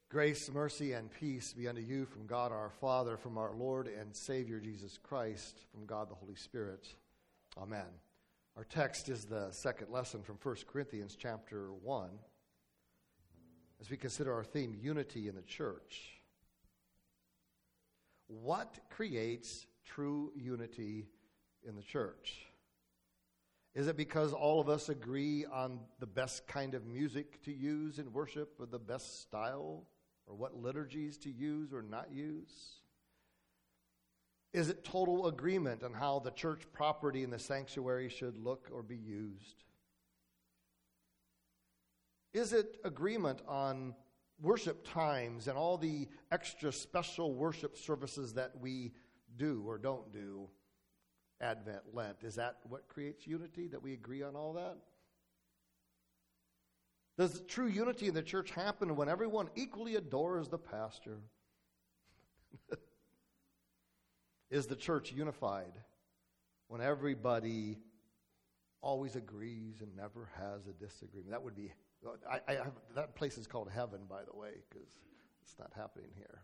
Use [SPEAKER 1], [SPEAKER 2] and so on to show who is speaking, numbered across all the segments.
[SPEAKER 1] Grace, mercy, and peace be unto you from God our Father, from our Lord and Savior Jesus Christ, from God the Holy Spirit. Amen. Our text is the second lesson from 1 Corinthians chapter 1, as we consider our theme, unity in the church. What creates true unity in the church? Is it because all of us agree on the best kind of music to use in worship, or the best style, or what liturgies to use or not use? Is it total agreement on how the church property in the sanctuary should look or be used? Is it agreement on worship times and all the extra special worship services that we do or don't do? Advent, Lent, is that what creates unity, that we agree on all that? Does true unity in the church happen when everyone equally adores the pastor? Is the church unified when everybody always agrees and never has a disagreement? That would be, that place is called heaven, by the way, because it's not happening here.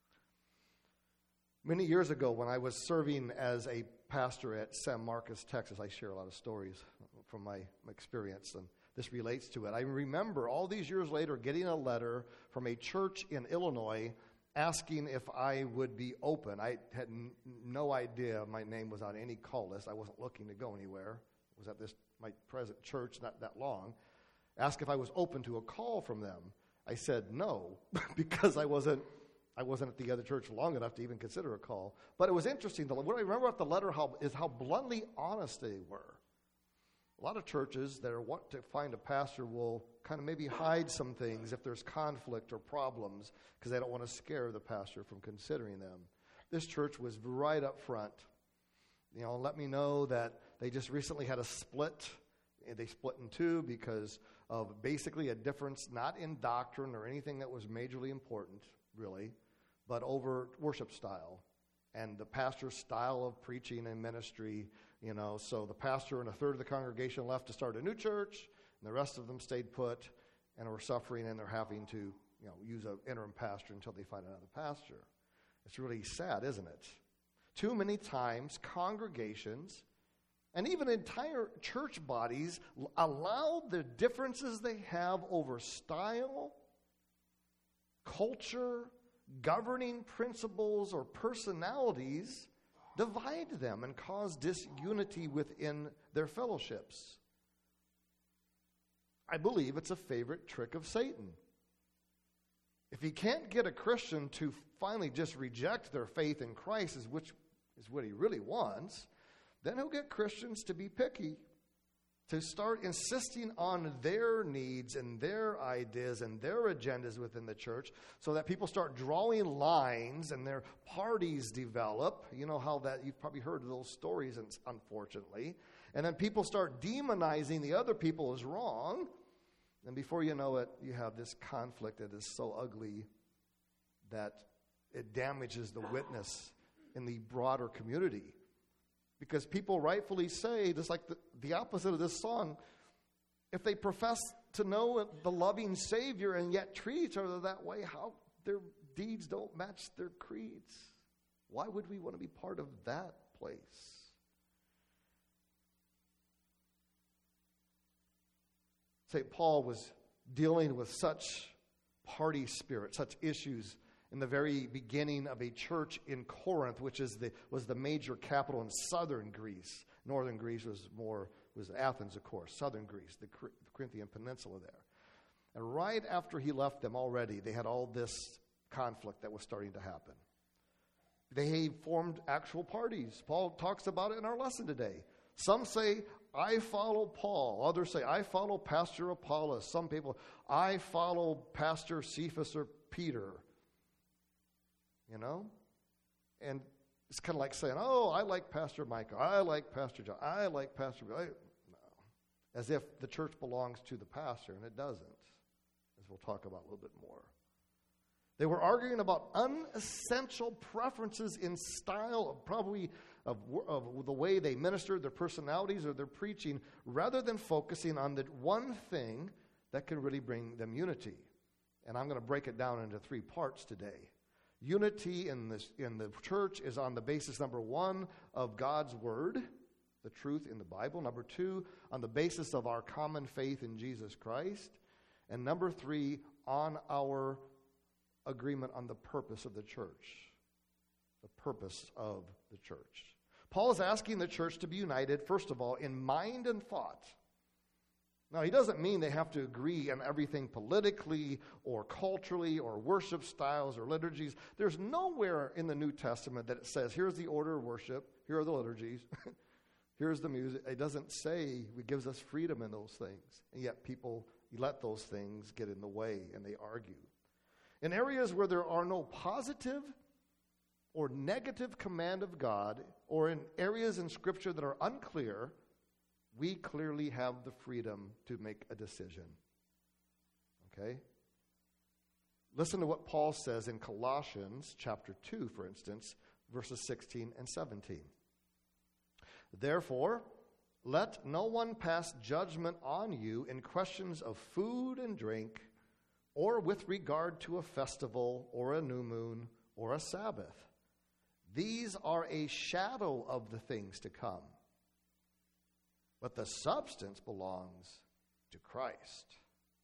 [SPEAKER 1] Many years ago, when I was serving as a pastor at San Marcos, Texas, I share a lot of stories from my experience, and this relates to it. I remember all these years later getting a letter from a church in Illinois asking if I would be open. I had no idea my name was on any call list. I wasn't looking to go anywhere. I was at my present church not that long. Asked if I was open to a call from them. I said no, because I wasn't at the other church long enough to even consider a call. But it was interesting. What I remember about the letter is how bluntly honest they were. A lot of churches that want to find a pastor will kind of maybe hide some things if there's conflict or problems because they don't want to scare the pastor from considering them. This church was right up front. Let me know that they just recently had a split. They split in two because of basically a difference not in doctrine or anything that was majorly important, really, but over worship style and the pastor's style of preaching and ministry. So the pastor and a third of the congregation left to start a new church, and the rest of them stayed put and were suffering, and they're having to, use an interim pastor until they find another pastor. It's really sad, isn't it? Too many times, congregations and even entire church bodies allow the differences they have over style, culture, governing principles, or personalities divide them and cause disunity within their fellowships. I believe it's a favorite trick of Satan. If he can't get a Christian to finally just reject their faith in Christ, which is what he really wants, then he'll get Christians to be picky, to start insisting on their needs and their ideas and their agendas within the church, so that people start drawing lines and their parties develop. You know how that, you've probably heard of those stories, unfortunately. And then people start demonizing the other people as wrong. And before you know it, you have this conflict that is so ugly that it damages the witness in the broader community. Because people rightfully say, just like the opposite of this song, if they profess to know the loving Savior and yet treat each other that way, how their deeds don't match their creeds? Why would we want to be part of that place? St. Paul was dealing with such party spirit, such issues in the very beginning of a church in Corinth, which was the major capital in southern Greece. Northern Greece was Athens, of course. Southern Greece, the Corinthian peninsula there. And right after he left them already, they had all this conflict that was starting to happen. They formed actual parties. Paul talks about it in our lesson today. Some say, I follow Paul. Others say, I follow Pastor Apollos. Some people, I follow Pastor Cephas or Peter. And it's kind of like saying, oh, I like Pastor Micah, I like Pastor John, I like Pastor Bill. No. As if the church belongs to the pastor, and it doesn't, as we'll talk about a little bit more. They were arguing about unessential preferences in style, probably of the way they ministered, their personalities, or their preaching, rather than focusing on the one thing that can really bring them unity. And I'm going to break it down into 3 parts today. Unity in the church is on the basis, number 1, of God's Word, the truth in the Bible. Number 2, on the basis of our common faith in Jesus Christ. And number 3, on our agreement on the purpose of the church. The purpose of the church. Paul is asking the church to be united, first of all, in mind and thought. Now, he doesn't mean they have to agree on everything politically or culturally or worship styles or liturgies. There's nowhere in the New Testament that it says, here's the order of worship, here are the liturgies, here's the music. It doesn't say it gives us freedom in those things. And yet people let those things get in the way and they argue. In areas where there are no positive or negative command of God, or in areas in Scripture that are unclear, we clearly have the freedom to make a decision. Okay? Listen to what Paul says in Colossians chapter 2, for instance, verses 16 and 17. Therefore, let no one pass judgment on you in questions of food and drink, or with regard to a festival, or a new moon, or a Sabbath. These are a shadow of the things to come. But the substance belongs to Christ.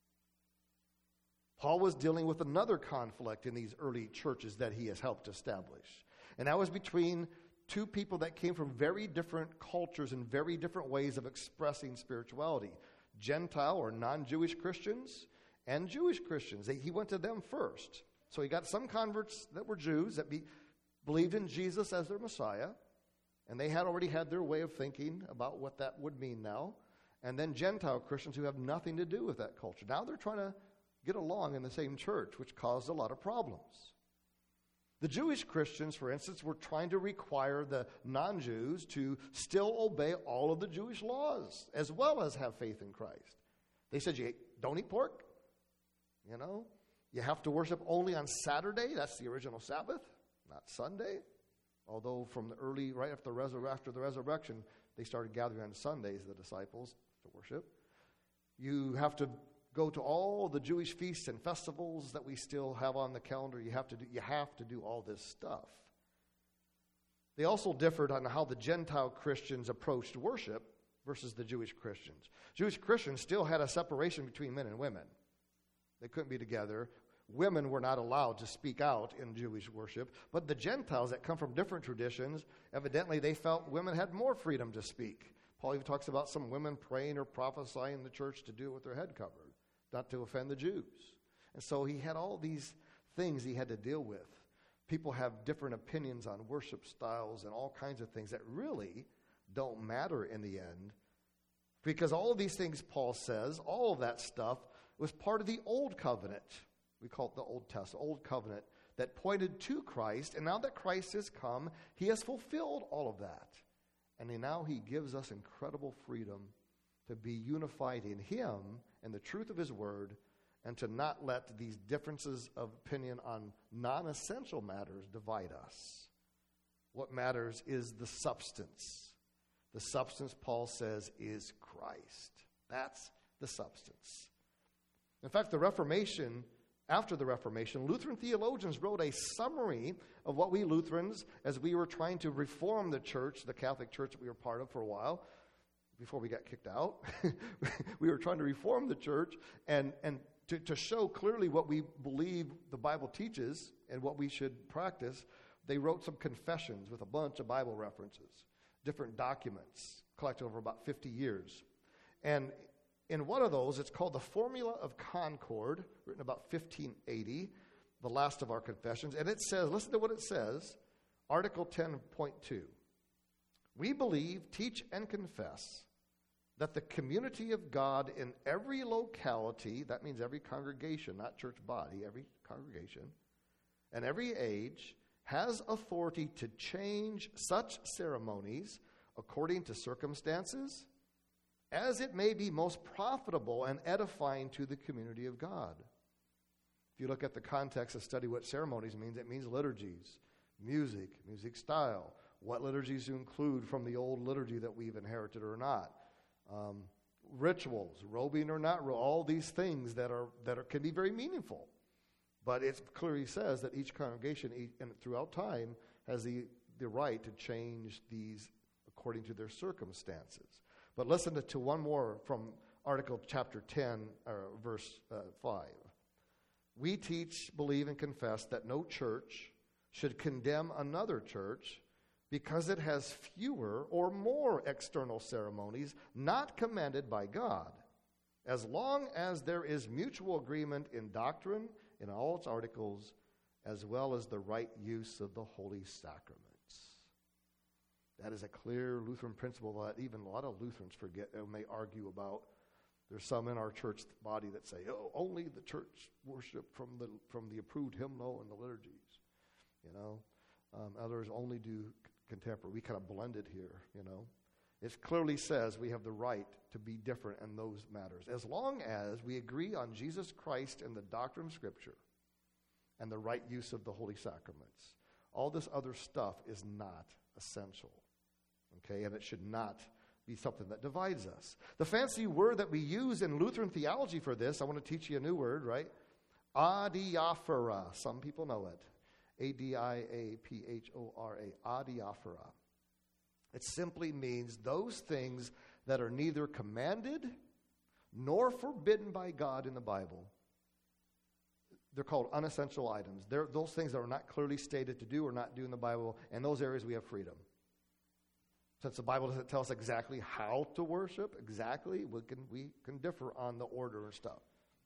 [SPEAKER 1] Paul was dealing with another conflict in these early churches that he has helped establish. And that was between 2 people that came from very different cultures and very different ways of expressing spirituality. Gentile or non-Jewish Christians and Jewish Christians. He went to them first. So he got some converts that were Jews that believed in Jesus as their Messiah. And they had already had their way of thinking about what that would mean now. And then Gentile Christians who have nothing to do with that culture. Now they're trying to get along in the same church, which caused a lot of problems. The Jewish Christians, for instance, were trying to require the non-Jews to still obey all of the Jewish laws, as well as have faith in Christ. They said, you don't eat pork. You have to worship only on Saturday. That's the original Sabbath, not Sunday. Although from the early, right after the resurrection, they started gathering on Sundays, the disciples, to worship. You have to go to all the Jewish feasts and festivals that we still have on the calendar. You have to do all this stuff. They also differed on how the Gentile Christians approached worship versus the Jewish Christians. Jewish Christians still had a separation between men and women. They couldn't be together. Women were not allowed to speak out in Jewish worship. But the Gentiles that come from different traditions, evidently they felt women had more freedom to speak. Paul even talks about some women praying or prophesying in the church to do it with their head covered, not to offend the Jews. And so he had all these things he had to deal with. People have different opinions on worship styles and all kinds of things that really don't matter in the end. Because all of these things, Paul says, all of that stuff was part of the Old Covenant. We call it the Old Testament, Old Covenant, that pointed to Christ. And now that Christ has come, he has fulfilled all of that. And now he gives us incredible freedom to be unified in him and the truth of his word, and to not let these differences of opinion on non-essential matters divide us. What matters is the substance. The substance, Paul says, is Christ. That's the substance. In fact, after the Reformation, Lutheran theologians wrote a summary of what we Lutherans, as we were trying to reform the church, the Catholic Church that we were part of for a while, before we got kicked out, we were trying to reform the church and to show clearly what we believe the Bible teaches and what we should practice. They wrote some confessions with a bunch of Bible references, different documents collected over about 50 years. And in one of those, it's called the Formula of Concord, written about 1580, the last of our confessions. And it says, listen to what it says, Article 10.2. We believe, teach, and confess that the community of God in every locality, that means every congregation, not church body, every congregation, and every age, has authority to change such ceremonies according to circumstances, as it may be most profitable and edifying to the community of God. If you look at the context of study what ceremonies means, it means liturgies, music style, what liturgies to include from the old liturgy that we've inherited or not, rituals, robing or not, all these things that can be very meaningful. But it clearly says that each congregation and throughout time has the right to change these according to their circumstances. But listen to one more from Article chapter 10, verse 5. We teach, believe, and confess that no church should condemn another church because it has fewer or more external ceremonies not commanded by God, as long as there is mutual agreement in doctrine, in all its articles, as well as the right use of the holy sacraments. That is a clear Lutheran principle that even a lot of Lutherans forget and may argue about. There's some in our church body that say, oh, only the church worship from the approved hymnal and the liturgies. Others only do contemporary. We kind of blend it here, It clearly says we have the right to be different in those matters, as long as we agree on Jesus Christ and the doctrine of Scripture and the right use of the holy sacraments. All this other stuff is not essential, okay? And it should not be something that divides us. The fancy word that we use in Lutheran theology for this, I want to teach you a new word, right? Adiaphora. Some people know it. Adiaphora. Adiaphora. It simply means those things that are neither commanded nor forbidden by God in the Bible. They're called unessential items. They're those things that are not clearly stated to do or not do in the Bible. In those areas we have freedom. Since the Bible doesn't tell us exactly how to worship, we can differ on the order and stuff.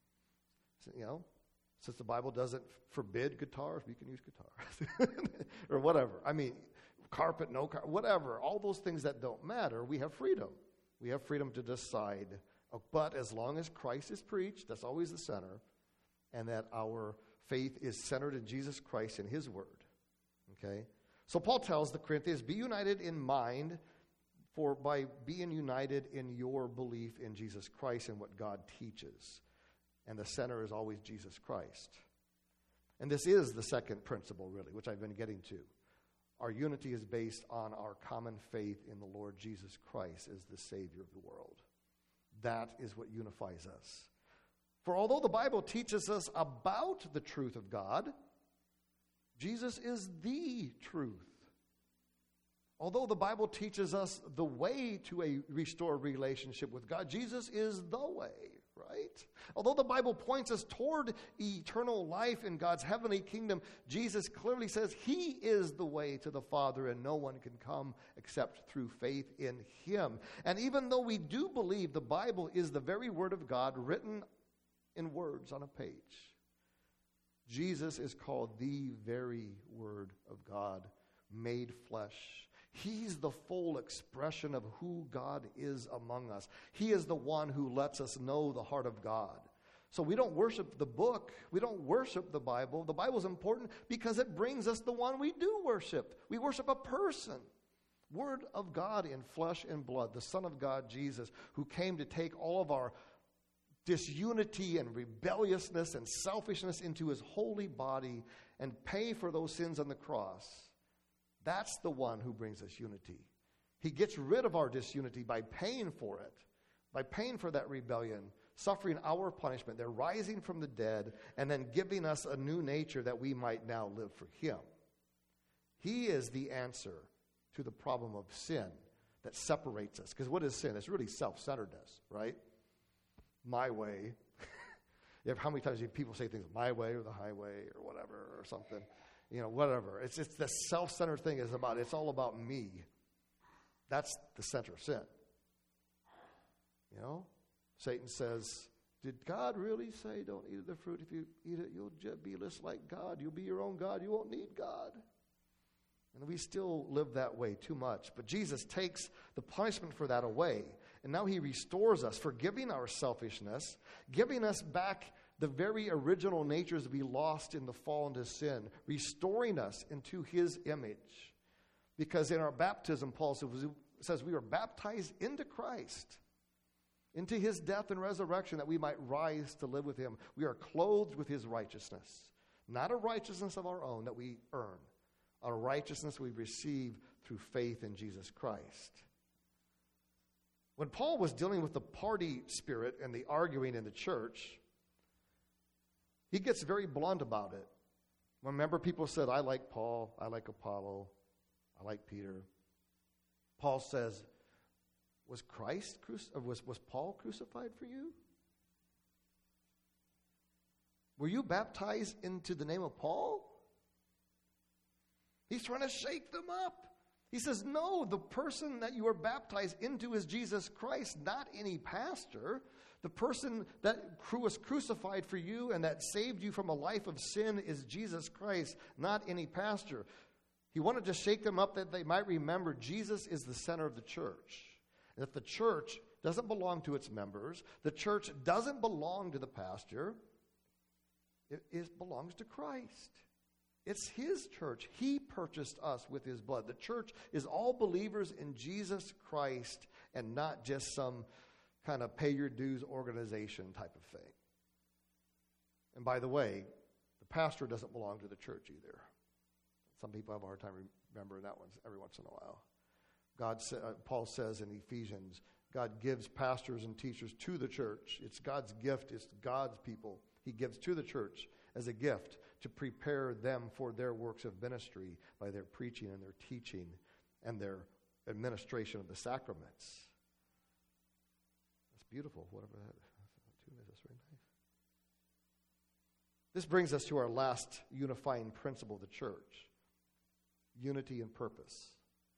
[SPEAKER 1] So, since the Bible doesn't forbid guitars, we can use guitars. Or whatever. Carpet, no carpet, whatever. All those things that don't matter, we have freedom. We have freedom to decide. But as long as Christ is preached, that's always the center, and that our faith is centered in Jesus Christ and His Word. Okay? So Paul tells the Corinthians, be united in mind, for by being united in your belief in Jesus Christ and what God teaches. And the center is always Jesus Christ. And this is the second principle, really, which I've been getting to. Our unity is based on our common faith in the Lord Jesus Christ as the Savior of the world. That is what unifies us. For although the Bible teaches us about the truth of God, Jesus is the truth. Although the Bible teaches us the way to a restored relationship with God, Jesus is the way, right? Although the Bible points us toward eternal life in God's heavenly kingdom, Jesus clearly says He is the way to the Father, and no one can come except through faith in Him. And even though we do believe the Bible is the very Word of God written in words on a page, Jesus is called the very Word of God made flesh. He's the full expression of who God is among us. He is the one who lets us know the heart of God. So we don't worship the book. We don't worship the Bible. The Bible is important because it brings us the one we do worship. We worship a person. Word of God in flesh and blood, the Son of God, Jesus, who came to take all of our disunity and rebelliousness and selfishness into His holy body and pay for those sins on the cross. That's the one who brings us unity. He gets rid of our disunity by paying for it, by paying for that rebellion, suffering our punishment, then rising from the dead, and then giving us a new nature that we might now live for Him. He is the answer to the problem of sin that separates us. Because what is sin? It's really self-centeredness, right? My way. How many times do people say things, my way or the highway or whatever or something? Whatever. It's the self-centered thing it's all about me. That's the center of sin. Satan says, did God really say don't eat of the fruit? If you eat it, you'll just be just like God. You'll be your own God. You won't need God. And we still live that way too much. But Jesus takes the punishment for that away. And now He restores us, forgiving our selfishness, giving us back the very original natures we lost in the fall into sin, restoring us into His image. Because in our baptism, Paul says we are baptized into Christ, into His death and resurrection, that we might rise to live with Him. We are clothed with His righteousness, not a righteousness of our own that we earn, a righteousness we receive through faith in Jesus Christ. When Paul was dealing with the party spirit and the arguing in the church, He gets very blunt about it. Remember, people said, I like Paul, I like Apollo, I like Peter. Paul says, was Paul crucified for you? Were you baptized into the name of Paul? He's trying to shake them up. He says, no, the person that you are baptized into is Jesus Christ, not any pastor. The person that was crucified for you and that saved you from a life of sin is Jesus Christ, not any pastor. He wanted to shake them up that they might remember Jesus is the center of the church. And that the church doesn't belong to its members. The church doesn't belong to the pastor. It belongs to Christ. It's his church. He purchased us with his blood. The church is all believers in Jesus Christ and not just some kind of pay your dues organization type of thing. And by the way, the pastor doesn't belong to the church either. Some people have a hard time remembering that one every once in a while. Paul says in Ephesians, God gives pastors and teachers to the church. It's God's gift. It's God's people. He gives to the church as a gift to prepare them for their works of ministry by their preaching and their teaching and their administration of the sacraments. That's beautiful. Whatever that tune is, that's very nice. This brings us to our last unifying principle of the church: unity and purpose.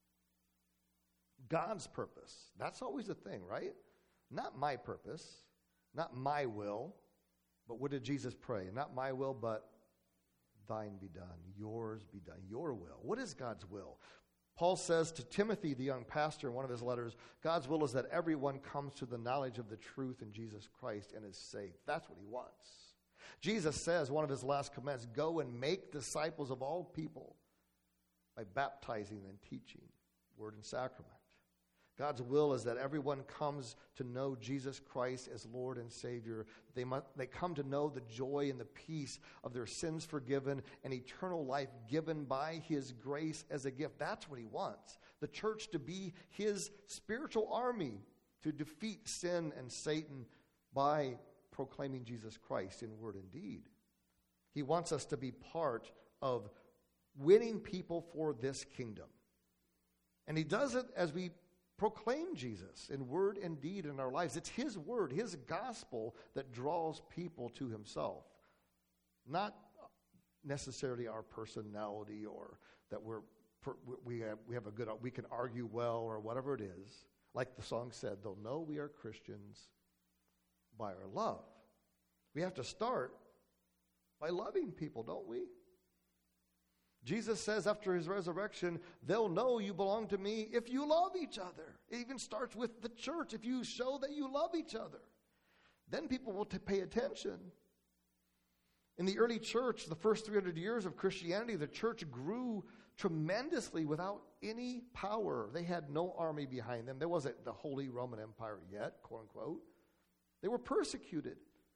[SPEAKER 1] God's purpose. That's always the thing, right? Not my purpose, not my will, but what did Jesus pray? Not my will, but thine be done, yours be done, your will. What is God's will? Paul says to Timothy, the young pastor, in one of his letters, God's will is that everyone comes to the knowledge of the truth in Jesus Christ and is saved. That's what he wants. Jesus says, one of his last commands, go and make disciples of all people by baptizing and teaching word and sacrament. God's will is that everyone comes to know Jesus Christ as Lord and Savior. They come to know the joy and the peace of their sins forgiven and eternal life given by his grace as a gift. That's what he wants. The church to be his spiritual army to defeat sin and Satan by proclaiming Jesus Christ in word and deed. He wants us to be part of winning people for this kingdom. And he does it as we proclaim Jesus in word and deed in our lives. It's his word, his gospel that draws people to himself. Not necessarily our personality or that we can argue well or whatever it is. Like the song said, they'll know we are Christians by our love. We have to start by loving people, don't we? Jesus says after his resurrection, they'll know you belong to me if you love each other. It even starts with the church. If you show that you love each other, then people will pay attention. In the early church, the first 300 years of Christianity, the church grew tremendously without any power. They had no army behind them. There wasn't the Holy Roman Empire yet, quote unquote. They were persecuted.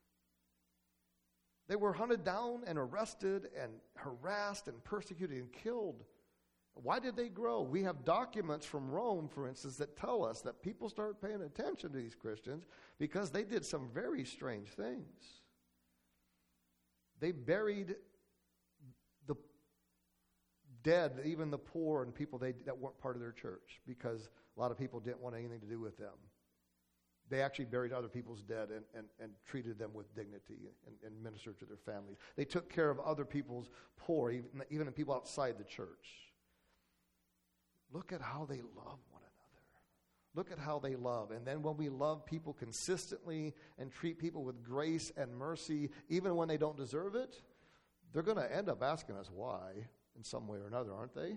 [SPEAKER 1] They were hunted down and arrested and harassed and persecuted and killed. Why did they grow? We have documents from Rome, for instance, that tell us that people started paying attention to these Christians because they did some very strange things. They buried the dead, even the poor and people that weren't part of their church, because a lot of people didn't want anything to do with them. They actually buried other people's dead and treated them with dignity and ministered to their families. They took care of other people's poor, even the people outside the church. Look at how they love one another. Look at how they love. And then when we love people consistently and treat people with grace and mercy, even when they don't deserve it, they're going to end up asking us why in some way or another, aren't they?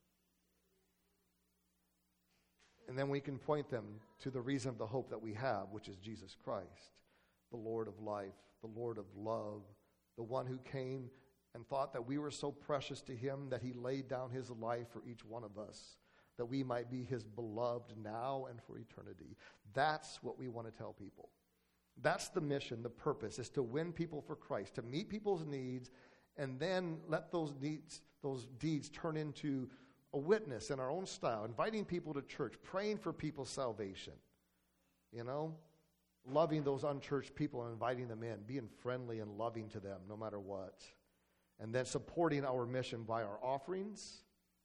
[SPEAKER 1] And then we can point them to the reason of the hope that we have, which is Jesus Christ, the Lord of life, the Lord of love, the one who came and thought that we were so precious to him that he laid down his life for each one of us, that we might be his beloved now and for eternity. That's what we want to tell people. That's the mission, the purpose, is to win people for Christ, to meet people's needs, and then let those deeds turn into a witness in our own style, inviting people to church, praying for people's salvation. You know, loving those unchurched people and inviting them in, being friendly and loving to them no matter what. And then supporting our mission by our offerings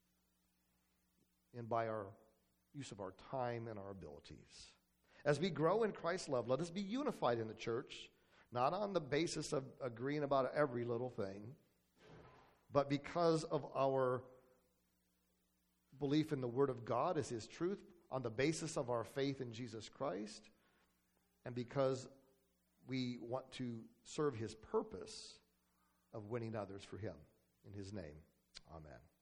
[SPEAKER 1] and by our use of our time and our abilities. As we grow in Christ's love, let us be unified in the church, not on the basis of agreeing about every little thing, but because of our belief in the Word of God as His truth, on the basis of our faith in Jesus Christ, and because we want to serve His purpose of winning others for Him. In His name, amen.